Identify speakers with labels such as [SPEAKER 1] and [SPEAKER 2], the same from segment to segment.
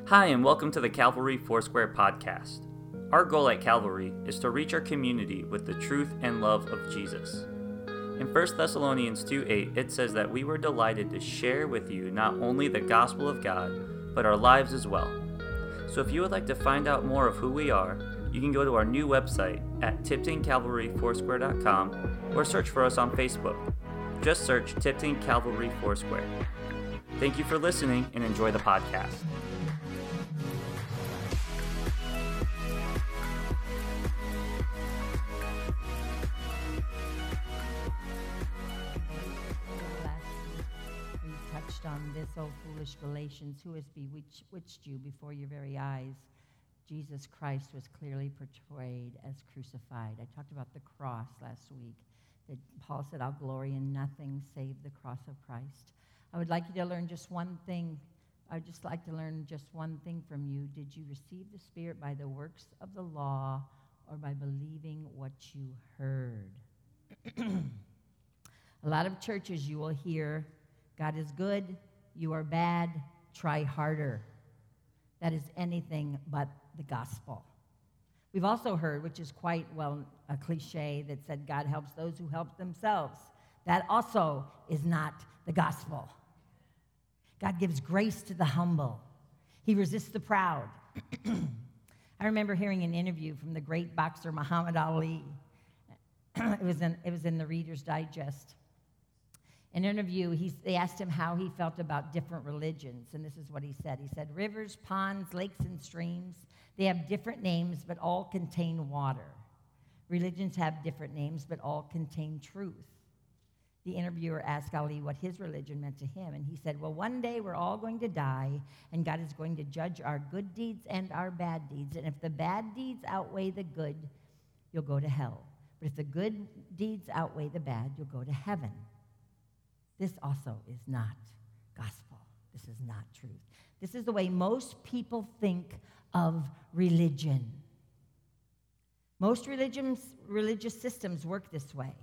[SPEAKER 1] Hi, and welcome to the Calvary Foursquare podcast. Our goal at Calvary is to reach our community with the truth and love of Jesus. In 1 Thessalonians 2:8, it says that we were delighted to share with you not only the gospel of God, but our lives as well. So if you would like to find out more of who we are, you can go to our new website at tiptoncalvaryfoursquare.com or search for us on Facebook. Just search Tipton Calvary Foursquare. Thank you for listening and enjoy the podcast.
[SPEAKER 2] On this, O foolish Galatians, who has bewitched you before your very eyes? Jesus Christ was clearly portrayed as crucified. I talked about the cross last week. That Paul said, I'll glory in nothing save the cross of Christ. I would like you to learn just one thing. I'd just like to learn just one thing from you. Did you receive the Spirit by the works of the law or by believing what you heard? A lot of churches you will hear, God is good, you are bad, try harder. That is anything but the gospel. We've also heard, which is quite, a cliche that said God helps those who help themselves. That also is not the gospel. God gives grace to the humble. He resists the proud. I remember hearing an interview from the great boxer Muhammad Ali. It was in the Reader's Digest. In an interview, they asked him how he felt about different religions, and this is what he said. He said, rivers, ponds, lakes, and streams, they have different names, but all contain water. Religions have different names, but all contain truth. The interviewer asked Ali what his religion meant to him, and he said, well, one day we're all going to die, and God is going to judge our good deeds and our bad deeds, and if the bad deeds outweigh the good, you'll go to hell. But if the good deeds outweigh the bad, you'll go to heaven. This also is not gospel. This is not truth. This is the way most people think of religion. Most religious systems work this way.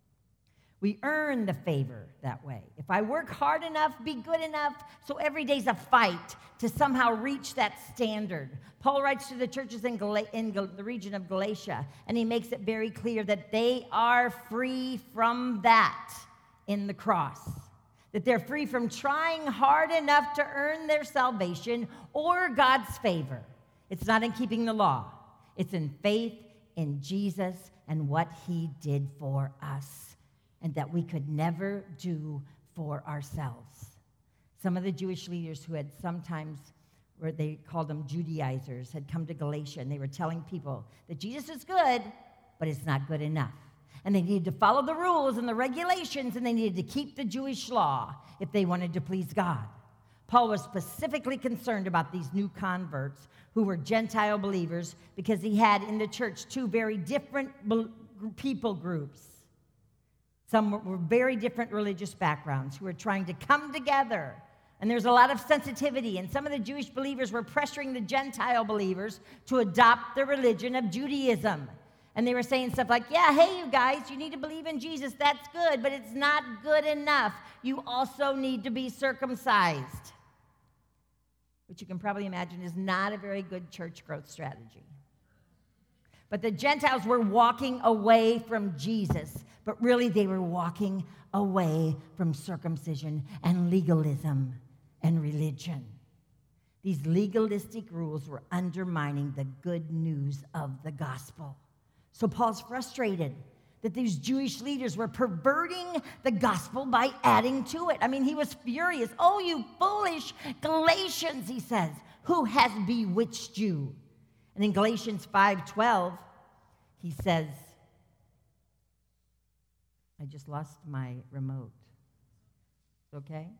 [SPEAKER 2] We earn the favor that way. If I work hard enough, be good enough, so every day's a fight to somehow reach that standard. Paul writes to the churches in the region of Galatia, and he makes it very clear that they are free from that in the cross, that they're free from trying hard enough to earn their salvation or God's favor. It's not in keeping the law. It's in faith in Jesus and what he did for us and that we could never do for ourselves. Some of the Jewish leaders who had sometimes, where they called them Judaizers, had come to Galatia and they were telling people that Jesus is good, but it's not good enough. And they needed to follow the rules and the regulations, and they needed to keep the Jewish law if they wanted to please God. Paul was specifically concerned about these new converts who were Gentile believers because he had in the church two very different people groups. Some were very different religious backgrounds who were trying to come together. And there's a lot of sensitivity, and some of the Jewish believers were pressuring the Gentile believers to adopt the religion of Judaism. And they were saying stuff like, yeah, hey, you guys, you need to believe in Jesus. That's good, but it's not good enough. You also need to be circumcised, which you can probably imagine is not a very good church growth strategy. But the Gentiles were walking away from Jesus, but really they were walking away from circumcision and legalism and religion. These legalistic rules were undermining the good news of the gospel. So Paul's frustrated that these Jewish leaders were perverting the gospel by adding to it. I mean, he was furious. Oh, you foolish Galatians, he says, who has bewitched you? And in Galatians 5:12, he says, I just lost my remote. Okay?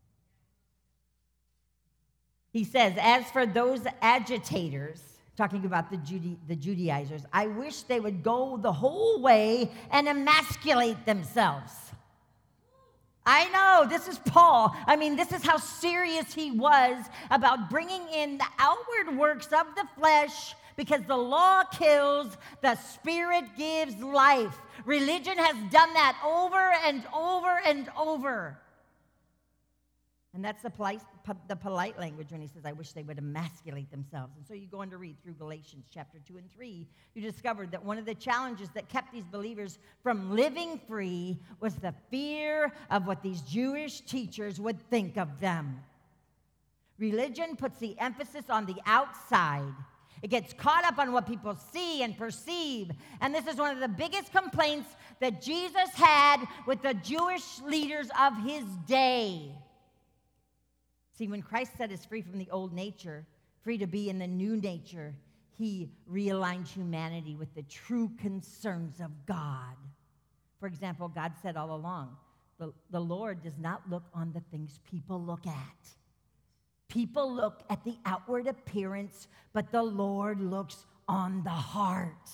[SPEAKER 2] He says, as for those agitators, talking about the Judaizers, I wish they would go the whole way and emasculate themselves. I know, this is Paul. I mean, this is how serious he was about bringing in the outward works of the flesh because the law kills, the Spirit gives life. Religion has done that over and over and over. And that's the polite language when he says, I wish they would emasculate themselves. And so you go on to read through Galatians chapter 2 and 3. You discovered that one of the challenges that kept these believers from living free was the fear of what these Jewish teachers would think of them. Religion puts the emphasis on the outside. It gets caught up on what people see and perceive. And this is one of the biggest complaints that Jesus had with the Jewish leaders of his day. See, when Christ set us free from the old nature, free to be in the new nature, he realigned humanity with the true concerns of God. For example, God said all along, the Lord does not look on the things people look at. People look at the outward appearance, but the Lord looks on the heart.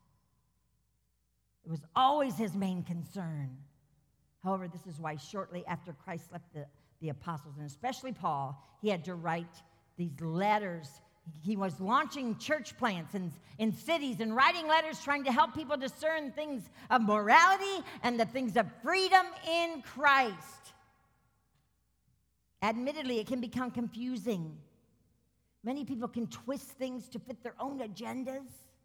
[SPEAKER 2] It was always his main concern. However, this is why shortly after Christ left the apostles, and especially Paul, he had to write these letters. He was launching church plants in cities and writing letters trying to help people discern things of morality and the things of freedom in Christ. Admittedly, it can become confusing. Many people can twist things to fit their own agendas.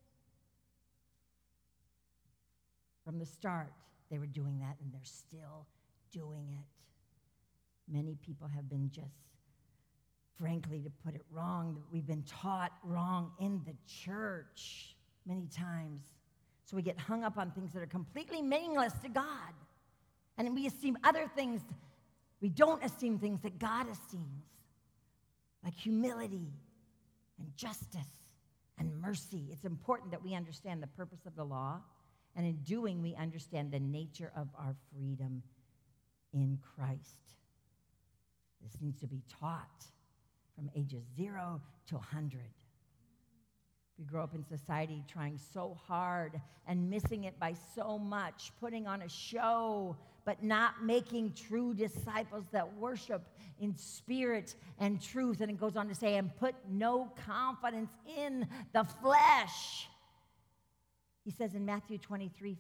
[SPEAKER 2] From the start, they were doing that, and they're still doing it. Many people have been just, frankly, to put it wrong, we've been taught wrong in the church many times. So we get hung up on things that are completely meaningless to God. And we esteem other things. We don't esteem things that God esteems, like humility and justice and mercy. It's important that we understand the purpose of the law, and in doing, we understand the nature of our freedom in Christ. This needs to be taught from ages 0 to 100. We grow up in society trying so hard and missing it by so much, putting on a show, but not making true disciples that worship in spirit and truth. And it goes on to say, and put no confidence in the flesh. He says in Matthew 23:5,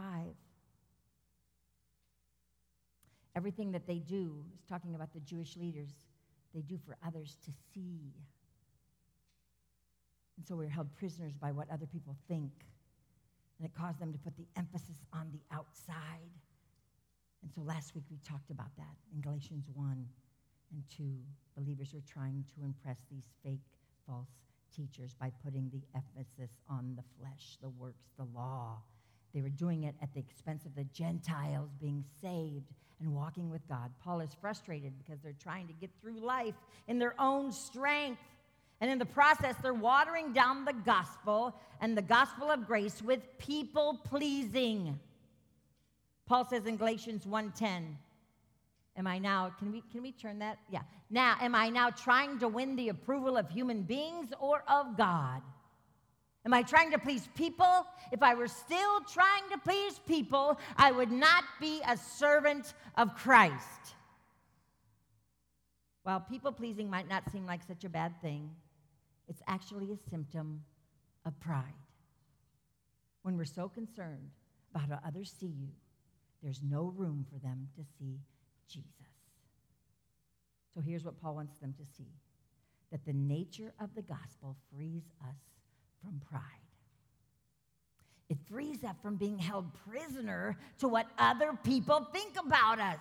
[SPEAKER 2] everything that they do, is talking about the Jewish leaders, they do for others to see. And so we're held prisoners by what other people think. And it caused them to put the emphasis on the outside. And so last week we talked about that in Galatians 1 and 2. Believers were trying to impress these fake, false teachers by putting the emphasis on the flesh, the works, the law. They were doing it at the expense of the Gentiles being saved and walking with God. Paul is frustrated because they're trying to get through life in their own strength. And in the process, they're watering down the gospel and the gospel of grace with people-pleasing. Paul says in Galatians 1:10, am I now, can we turn that? Yeah. Now, am I now trying to win the approval of human beings or of God? Am I trying to please people? If I were still trying to please people, I would not be a servant of Christ. While people-pleasing might not seem like such a bad thing, it's actually a symptom of pride. When we're so concerned about how others see you, there's no room for them to see Jesus. So here's what Paul wants them to see, that the nature of the gospel frees us from pride. It frees us from being held prisoner to what other people think about us.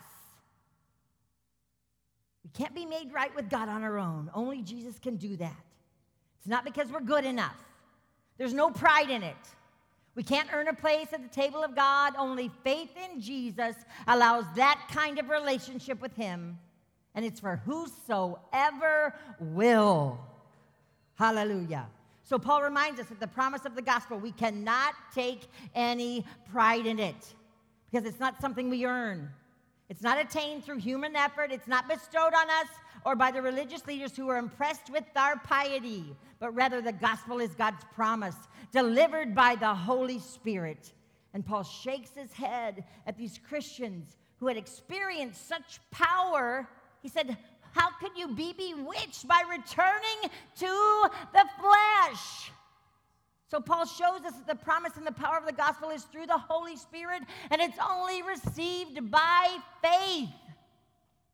[SPEAKER 2] We can't be made right with God on our own. Only Jesus can do that. It's not because we're good enough. There's no pride in it. We can't earn a place at the table of God. Only faith in Jesus allows that kind of relationship with him. And it's for whosoever will. Hallelujah. So Paul reminds us that the promise of the gospel, we cannot take any pride in it because it's not something we earn. It's not attained through human effort. It's not bestowed on us or by the religious leaders who are impressed with our piety, but rather the gospel is God's promise, delivered by the Holy Spirit. And Paul shakes his head at these Christians who had experienced such power. He said, how could you be bewitched by returning to the flesh? So Paul shows us that the promise and the power of the gospel is through the Holy Spirit, and it's only received by faith.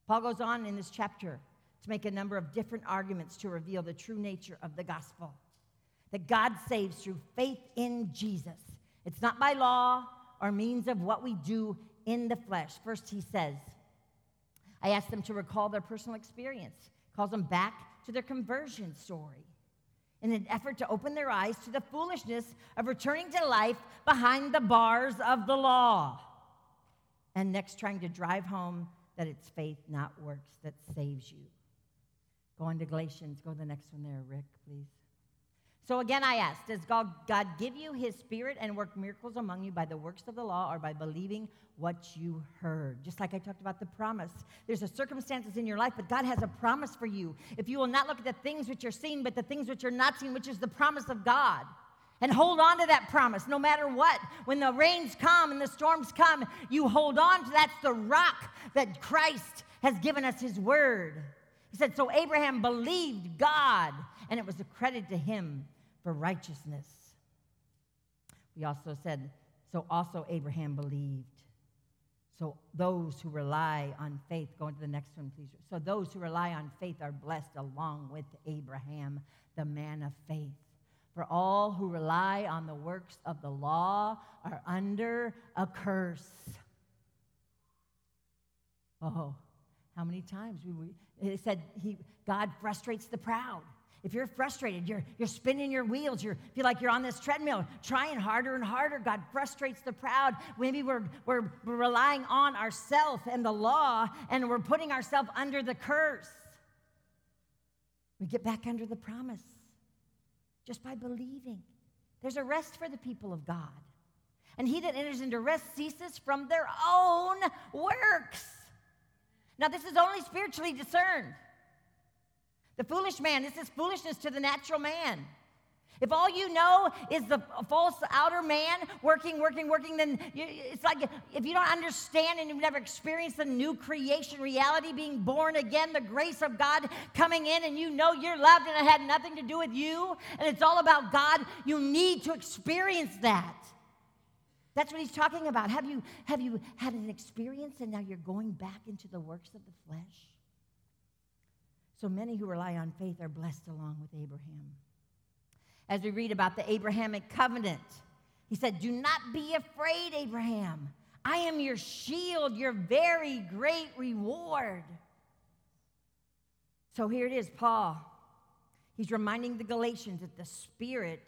[SPEAKER 2] Paul goes on in this chapter to make a number of different arguments to reveal the true nature of the gospel, that God saves through faith in Jesus. It's not by law or means of what we do in the flesh. First, he says, I asked them to recall their personal experience, calls them back to their conversion story in an effort to open their eyes to the foolishness of returning to life behind the bars of the law. And next, trying to drive home that it's faith, not works, that saves you. Go on to Galatians. Go to the next one there, Rick, please. So again, I asked, does God give you his Spirit and work miracles among you by the works of the law or by believing what you heard? Just like I talked about the promise. There's a circumstances in your life, but God has a promise for you. If you will not look at the things which you're seeing, but the things which you're not seeing, which is the promise of God, and hold on to that promise no matter what. When the rains come and the storms come, you hold on to that's the rock that Christ has given us his word. He said, so Abraham believed God, and it was accredited to him for righteousness. We also said, so also Abraham believed. So those who rely on faith, go into the next one, please. So those who rely on faith are blessed along with Abraham, the man of faith. For all who rely on the works of the law are under a curse. Oh, how many times it said God frustrates the proud. If you're frustrated, you're spinning your wheels, you feel like you're on this treadmill, trying harder and harder, God frustrates the proud. Maybe we're relying on ourselves and the law, and we're putting ourselves under the curse. We get back under the promise just by believing. There's a rest for the people of God. And he that enters into rest ceases from their own works. Now, this is only spiritually discerned. The foolish man, this is foolishness to the natural man. If all you know is the false outer man working, then it's like if you don't understand and you've never experienced the new creation reality, being born again, the grace of God coming in, and you know you're loved and it had nothing to do with you, and it's all about God, you need to experience that. That's what he's talking about. Have you had an experience and now you're going back into the works of the flesh? So many who rely on faith are blessed along with Abraham. As we read about the Abrahamic covenant, he said, do not be afraid, Abraham. I am your shield, your very great reward. So here it is, Paul. He's reminding the Galatians that the Spirit,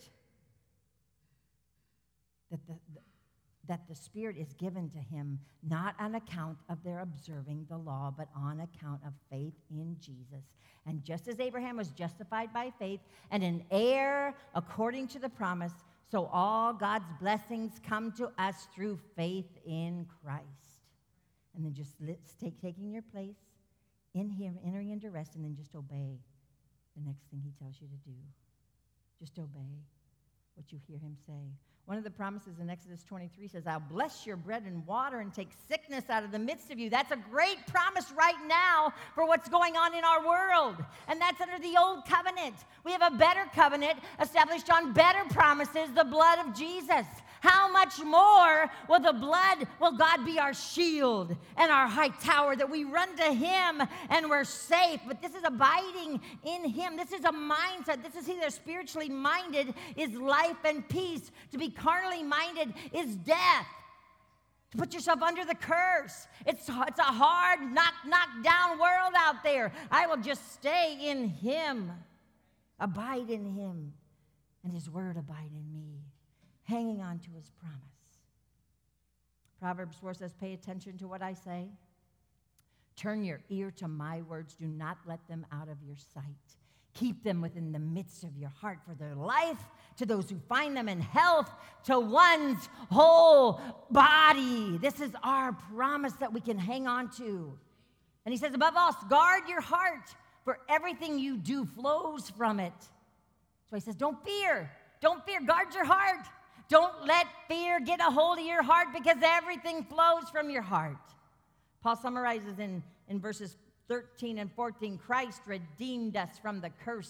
[SPEAKER 2] that the Spirit is given to him not on account of their observing the law, but on account of faith in Jesus. And just as Abraham was justified by faith and an heir according to the promise, so all God's blessings come to us through faith in Christ. And then just taking your place in him, entering into rest, and then just obey the next thing he tells you to do. Just obey what you hear him say. One of the promises in Exodus 23 says, I'll bless your bread and water and take sickness out of the midst of you. That's a great promise right now for what's going on in our world. And that's under the old covenant. We have a better covenant established on better promises, the blood of Jesus. How much more will God be our shield and our high tower, that we run to him and we're safe? But this is abiding in him. This is a mindset. This is either spiritually minded is life and peace. To be carnally minded is death. To put yourself under the curse. It's a hard, knock down world out there. I will just stay in him. Abide in him. And his word abide in me. Hanging on to his promise. Proverbs 4 says, pay attention to what I say. Turn your ear to my words. Do not let them out of your sight. Keep them within the midst of your heart, for their life to those who find them, in health to one's whole body. This is our promise that we can hang on to. And he says, above all, guard your heart, for everything you do flows from it. So he says, don't fear. Don't fear. Guard your heart. Don't let fear get a hold of your heart, because everything flows from your heart. Paul summarizes in verses 13 and 14, Christ redeemed us from the curse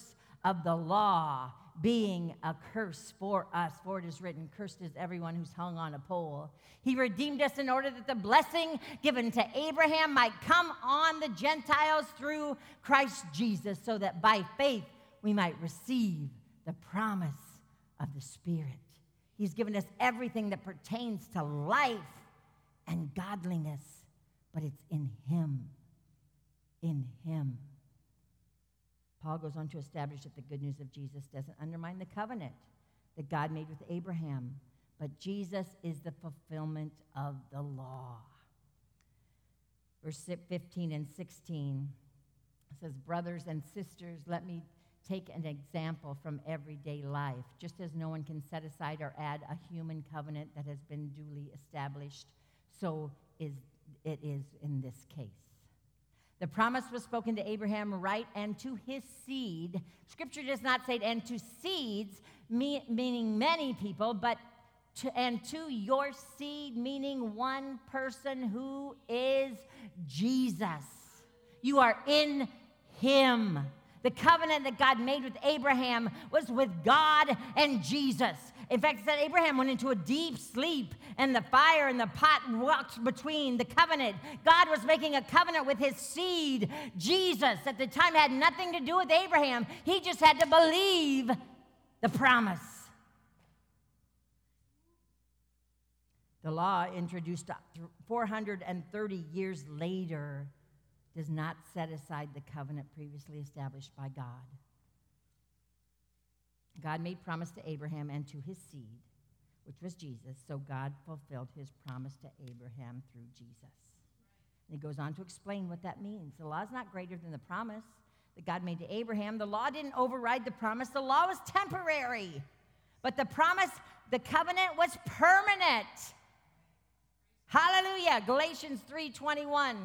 [SPEAKER 2] of the law being a curse for us. For it is written, cursed is everyone who's hung on a pole. He redeemed us in order that the blessing given to Abraham might come on the Gentiles through Christ Jesus, so that by faith we might receive the promise of the Spirit. He's given us everything that pertains to life and godliness, but it's in Him. In Him. Paul goes on to establish that the good news of Jesus doesn't undermine the covenant that God made with Abraham, but Jesus is the fulfillment of the law. Verse 15 and 16 says, brothers and sisters, let me take an example from everyday life. Just as no one can set aside or add a human covenant that has been duly established, so it is in this case. The promise was spoken to Abraham, right, and to his seed. Scripture does not say and to seeds, meaning many people, but and to your seed, meaning one person who is Jesus. You are in Him. The covenant that God made with Abraham was with God and Jesus. In fact, it said Abraham went into a deep sleep, and the fire and the pot walked between the covenant. God was making a covenant with his seed. Jesus, at the time, had nothing to do with Abraham. He just had to believe the promise. The law, introduced 430 years later, does not set aside the covenant previously established by God. God made promise to Abraham and to his seed, which was Jesus, so God fulfilled his promise to Abraham through Jesus. And he goes on to explain what that means. The law is not greater than the promise that God made to Abraham. The law didn't override the promise. The law was temporary. But the promise, the covenant, was permanent. Hallelujah. Galatians 3:21.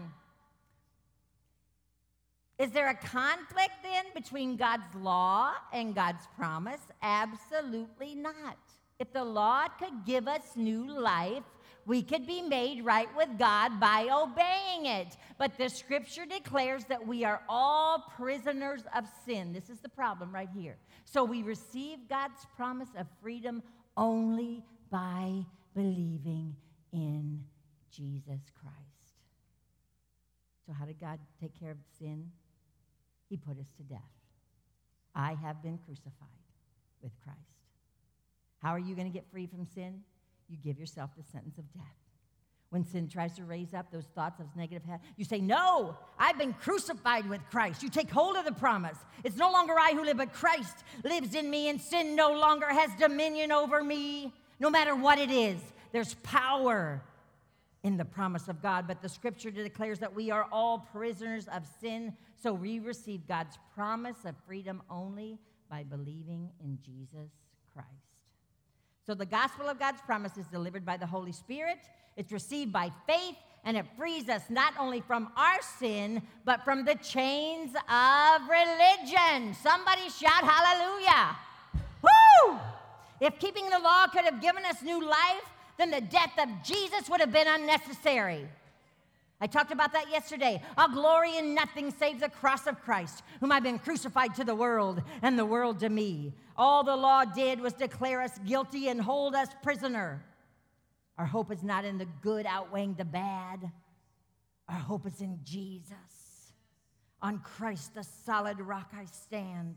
[SPEAKER 2] Is there a conflict then between God's law and God's promise? Absolutely not. If the law could give us new life, we could be made right with God by obeying it. But the Scripture declares that we are all prisoners of sin. This is the problem right here. So we receive God's promise of freedom only by believing in Jesus Christ. So how did God take care of sin? He put us to death. I have been crucified with Christ. How are you going to get free from sin? You give yourself the sentence of death. When sin tries to raise up those thoughts of negative, you say, no, I've been crucified with Christ. You take hold of the promise. It's no longer I who live, but Christ lives in me, and sin no longer has dominion over me. No matter what it is, there's power in the promise of God. But the Scripture declares that we are all prisoners of sin, so we receive God's promise of freedom only by believing in Jesus Christ. So the gospel of God's promise is delivered by the Holy Spirit. It's received by faith, and it frees us not only from our sin, but from the chains of religion. Somebody shout hallelujah. Woo! If keeping the law could have given us new life, then the death of Jesus would have been unnecessary. I talked about that yesterday. I'll glory in nothing save the cross of Christ, whom I've been crucified to the world and the world to me. All the law did was declare us guilty and hold us prisoner. Our hope is not in the good outweighing the bad. Our hope is in Jesus. On Christ, the solid rock I stand.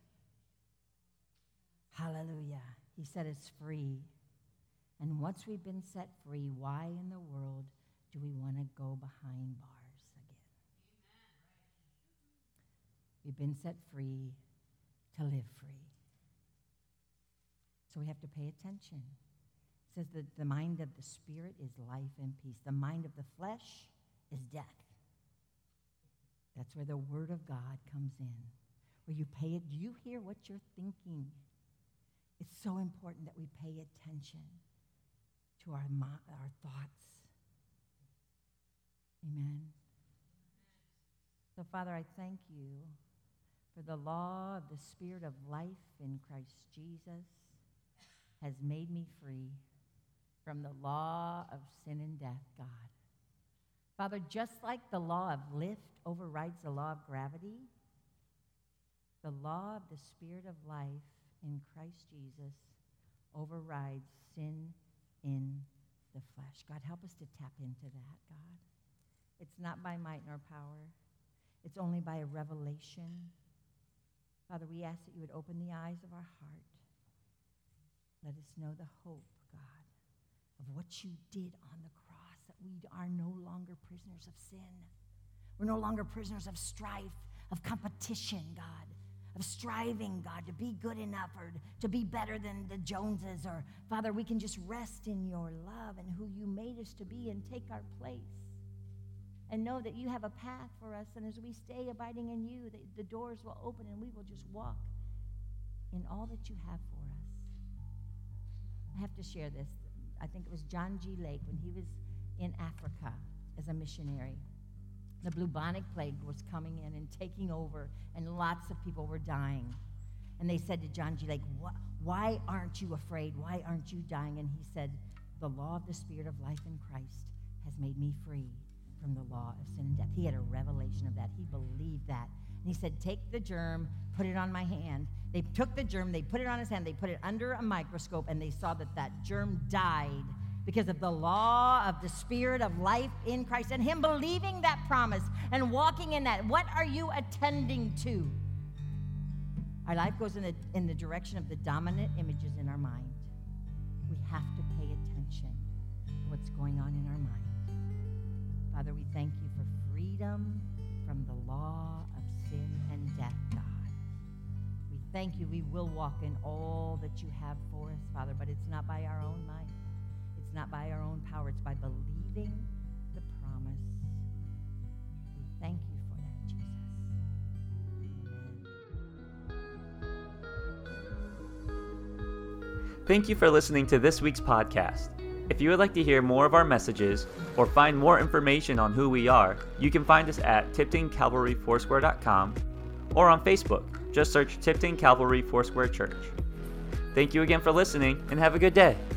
[SPEAKER 2] Hallelujah. He set us free. And once we've been set free, why in the world do we want to go behind bars again? We've been set free to live free. So we have to pay attention. It says that the mind of the Spirit is life and peace. The mind of the flesh is death. That's where the Word of God comes in. Where you pay it. Do you hear what you're thinking? It's so important that we pay attention to our thoughts. Amen. So, Father, I thank you for the law of the Spirit of life in Christ Jesus has made me free from the law of sin and death, God. Father, just like the law of lift overrides the law of gravity, The law of the Spirit of life in Christ Jesus overrides sin in the flesh. God, help us to tap into that, God. It's not by might nor power. It's only by a revelation. Father, we ask that you would open the eyes of our heart. Let us know the hope, God, of what you did on the cross, that we are no longer prisoners of sin. We're no longer prisoners of strife, of competition, God, of striving, God, to be good enough or to be better than the Joneses. Or, Father, we can just rest in your love and who you made us to be and take our place. And know that you have a path for us, and as we stay abiding in you, the doors will open and we will just walk in all that you have for us. I have to share this. I think it was John G. Lake when he was in Africa as a missionary. The bubonic plague was coming in and taking over, and lots of people were dying. And they said to John G. Lake, why aren't you afraid? Why aren't you dying? And he said, the law of the Spirit of life in Christ has made me free from the law of sin and death. He had a revelation of that. He believed that. And he said, take the germ, put it on my hand. They took the germ, they put it on his hand, they put it under a microscope, and they saw that that germ died because of the law of the Spirit of life in Christ and him believing that promise and walking in that. What are you attending to? Our life goes in the direction of the dominant images in our mind. We have to pay attention to what's going on in our mind. Father, we thank you for freedom from the law of sin and death, God. We thank you we will walk in all that you have for us, Father, but it's not by our own might. It's not by our own power. It's by believing the promise. We thank you for that, Jesus. Amen.
[SPEAKER 1] Thank you for listening to this week's podcast. If you would like to hear more of our messages or find more information on who we are, you can find us at TiptonCalvaryFoursquare.com or on Facebook. Just search Tipton Calvary Foursquare Church. Thank you again for listening and have a good day.